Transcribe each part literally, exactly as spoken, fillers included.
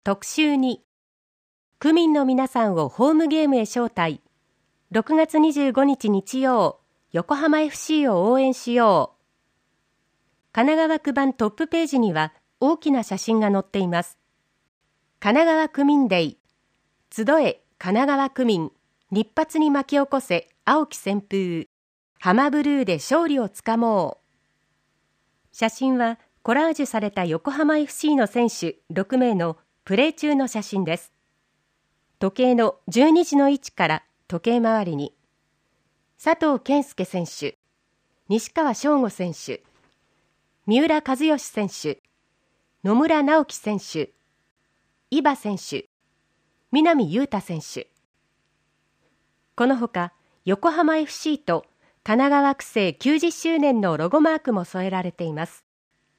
特集に、区民の皆さんをホームゲームへ招待。ろくがつにじゅうごにち日曜、横浜 エフシー を応援しよう。神奈川区版トップページには大きな写真が載っています。神奈川区民デー。集え神奈川区民。日発に巻き起こせ青き旋風。ハマブルーで勝利をつかもう。写真はコラージュされた横浜 エフシー の選手ろくめいのプレー中の写真です。時計のじゅうにじの位置から時計回りに、佐藤健介選手、西川翔吾選手、三浦知良選手、野村直樹選手、伊庭選手、南雄太選手。このほか、横浜 エフシー と神奈川区政きゅうじゅっしゅうねんのロゴマークも添えられています。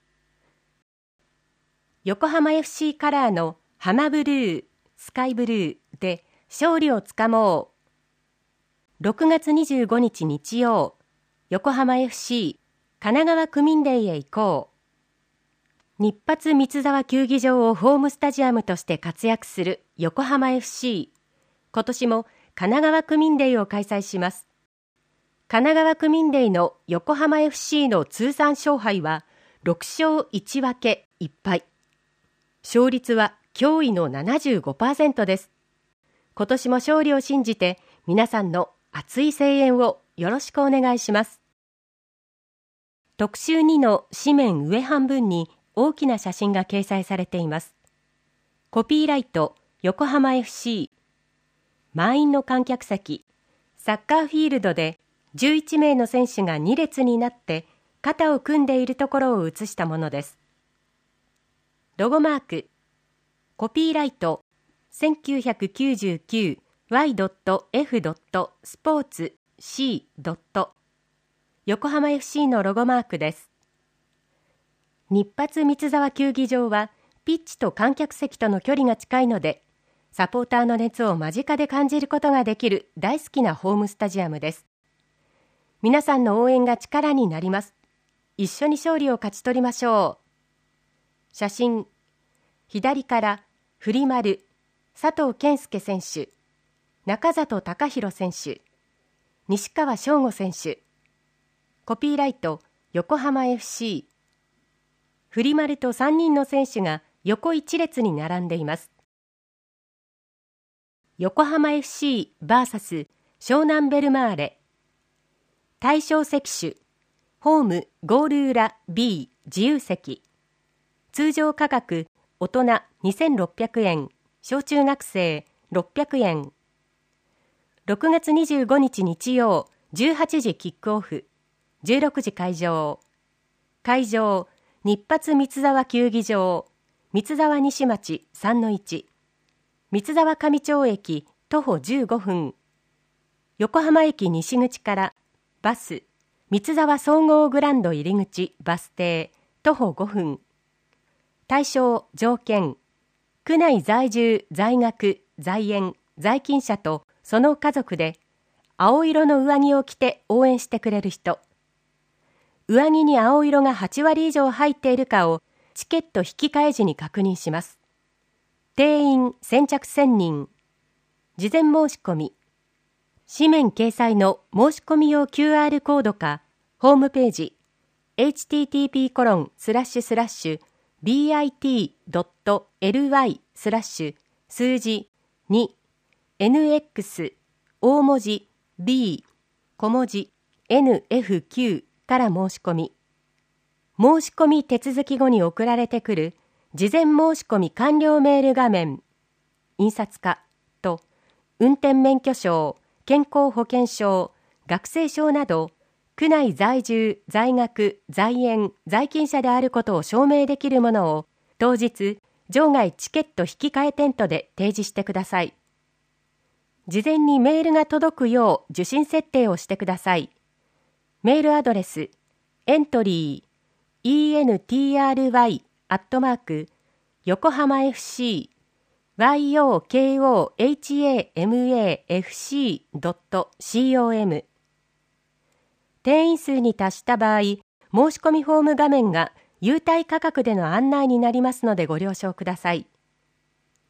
横浜 エフシー カラーのハマブルー、スカイブルーで勝利をつかもう。ろくがつにじゅうごにち日曜、横浜 エフシー 神奈川区民デーへ行こう。日発三沢球技場をホームスタジアムとして活躍する横浜 エフシー。今年も神奈川区民デーを開催します。神奈川区民デーの横浜 エフシー の通算勝敗はろくしょういちわけいっぱい。勝率は驚異の ななじゅうごパーセント です。今年も勝利を信じて皆さんの熱い声援をよろしくお願いします。特集にの紙面上半分に大きな写真が掲載されています。コピーライト横浜 エフシー。満員の観客席、サッカーフィールドでじゅういちめいの選手がにれつになって肩を組んでいるところを写したものです。ロゴマーク、コピーライトせんきゅうひゃくきゅうじゅうきゅうワイエフスポーツシー 横浜 エフシー のロゴマークです。日発三沢球技場はピッチと観客席との距離が近いので、サポーターの熱を間近で感じることができる大好きなホームスタジアムです。皆さんの応援が力になります。一緒に勝利を勝ち取りましょう。写真、左からフリマル、佐藤健介選手、中里隆弘選手、西川翔吾選手。コピーライト横浜 エフシー。フリマルとさんにんの選手が横一列に並んでいます。横浜 エフシー ブイエス 湘南ベルマーレ。対象席種、ホームゴール裏 B 自由席。通常価格、大人にせんろっぴゃくえん、小中学生ろっぴゃくえん。ろくがつにじゅうごにち日曜、じゅうはちじキックオフ、じゅうろくじ開場。会場、日発三沢球技場、三沢西町 さんのいち。三沢上町駅徒歩じゅうごふん。横浜駅西口からバス、三沢総合グランド入口バス停徒歩ごふん。対象条件、区内在住在学在園在勤者とその家族で青色の上着を着て応援してくれる人。上着に青色がはちわり以上入っているかをチケット引き換え時に確認します。定員先着せんにん。事前申し込み。紙面掲載の申し込み用 キューアール コードか、ホームページ、エイチティーティーピーコロンスラッシュスラッシュビーアイティードットエルワイスラッシュ数字にエヌエックス 大文字 B 小文字 エヌエフキュー から申し込み。申し込み手続き後に送られてくる事前申し込み完了メール画面、印刷化と運転免許証、健康保険証、学生証など区内在住、在学、在園、在勤者であることを証明できるものを当日、場外チケット引き換えテントで提示してください。事前にメールが届くよう受信設定をしてください。メールアドレス、エントリー、エントリー、アットマーク、横浜 エフシー、ヨコハマエフシー ドットコム。定員数に達した場合、申し込みフォーム画面が優待価格での案内になりますのでご了承ください。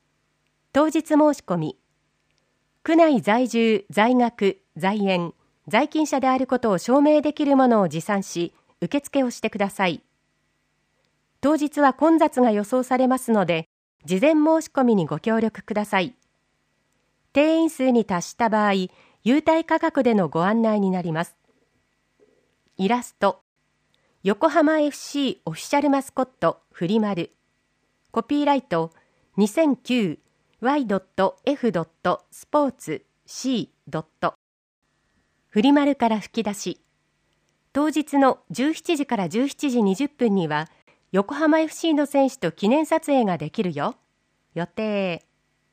当日申し込み、区内在住、在学、在園、在勤者であることを証明できるものを持参し、受付をしてください。当日は混雑が予想されますので、事前申し込みにご協力ください。定員数に達した場合、優待価格でのご案内になります。イラスト、横浜 エフシー オフィシャルマスコットフリマル。コピーライト にせんきゅうワイエフスポーツシー。フリマルから吹き出し。当日のじゅうしちじからじゅうしちじにじゅっぷんには横浜 エフシー の選手と記念撮影ができるよ。予定。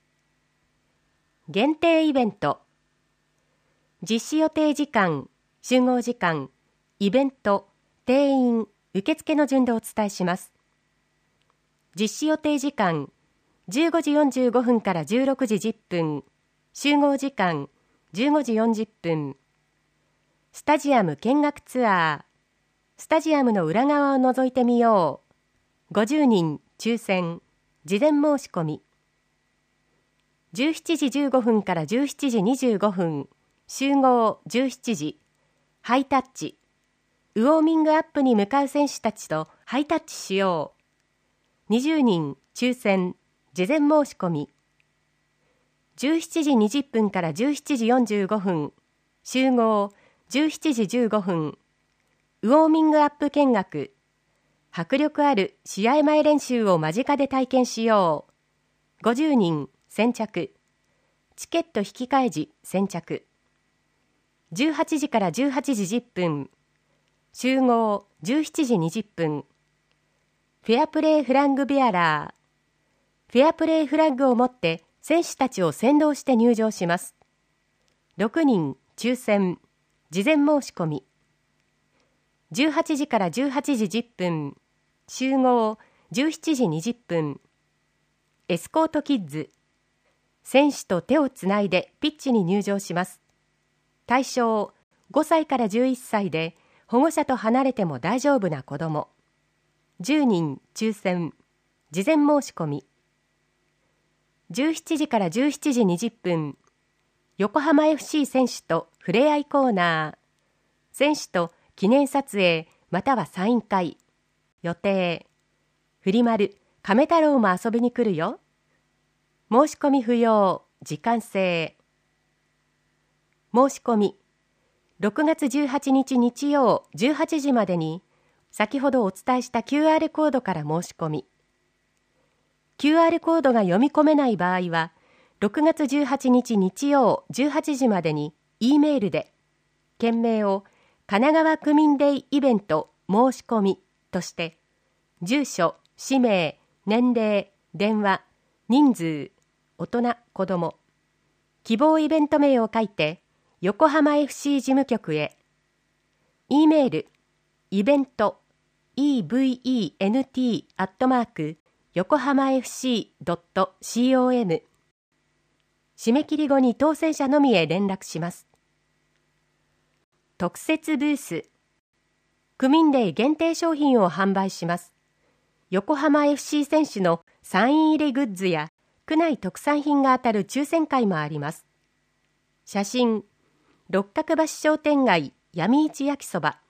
限定イベント。実施予定時間、集合時間、イベント、定員、受付の順でお伝えします。実施予定時間、じゅうごじよんじゅうごふんからじゅうろくじじゅっぷん、集合時間、じゅうごじよんじゅっぷん。スタジアム見学ツアー、スタジアムの裏側を覗いてみよう。ごじゅうにん抽選、事前申し込み。じゅうしちじじゅうごふんからじゅうしちじにじゅうごふん、集合じゅうしちじ、ハイタッチ。ウォーミングアップに向かう選手たちとハイタッチしよう。にじゅうにん抽選、事前申し込み。じゅうしちじにじゅっぷんからじゅうしちじよんじゅうごふん、集合じゅうしちじじゅうごふん、ウォーミングアップ見学。迫力ある試合前練習を間近で体験しよう。ごじゅうにん先着。チケット引き換え時先着。じゅうはちじからじゅうはちじじゅっぷん、集合じゅうしちじにじゅっぷん。フェアプレーフラッグベアラー。フェアプレーフラッグを持って選手たちを先導して入場します。ろくにん抽選、事前申し込み。じゅうはちじからじゅうはちじじゅっぷん、集合じゅうしちじにじゅっぷん。エスコートキッズ。選手と手をつないでピッチに入場します。対象ごさいからじゅういっさいで保護者と離れても大丈夫な子ども。じゅうにん抽選、事前申し込み。じゅうしちじからじゅうしちじにじゅっぷん、横浜 エフシー 選手とふれあいコーナー。選手と記念撮影またはサイン会。予定。フリマル、亀太郎も遊びに来るよ。申し込み不要、時間制。申し込み。ろくがつじゅうはちにち日曜じゅうはちじまでに、先ほどお伝えした キューアール コードから申し込み。キューアール コードが読み込めない場合は、ろくがつじゅうはちにち日曜じゅうはちじまでに E メールで、件名を神奈川区民デイイベント申し込みとして、住所、氏名、年齢、電話、人数、大人、子ども、希望イベント名を書いて、横浜 エフシー 事務局へ。E メール、イベント、イーブイイーエヌティー アットマーク、横浜 エフシー ドット コム。締め切り後に当選者のみへ連絡します。特設ブース。区民デー限定商品を販売します。横浜 エフシー 選手のサイン入りグッズや区内特産品が当たる抽選会もあります。写真、六角橋商店街闇市焼きそば。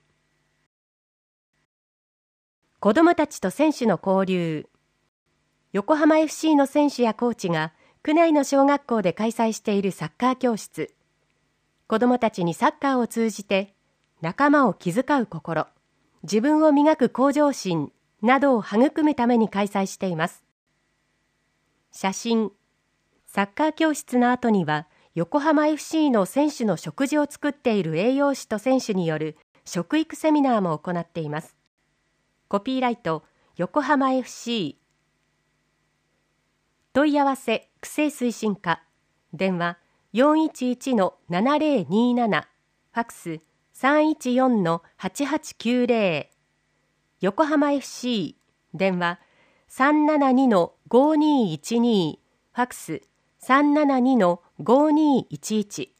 子どもたちと選手の交流。横浜 エフシー の選手やコーチが区内の小学校で開催しているサッカー教室。子どもたちにサッカーを通じて仲間を気遣う心、自分を磨く向上心などを育むために開催しています。写真、サッカー教室の後には横浜 エフシー の選手の食事を作っている栄養士と選手による食育セミナーも行っています。コピーライト、横浜 エフシー。問い合わせ、区政推進課。電話、よんいちいちのななぜろになな。ファックス、さんいちよんのはちはちきゅうぜろ。横浜 エフシー。電話、さんななにのごにいちに。ファックス、さんななにのごにいちいち。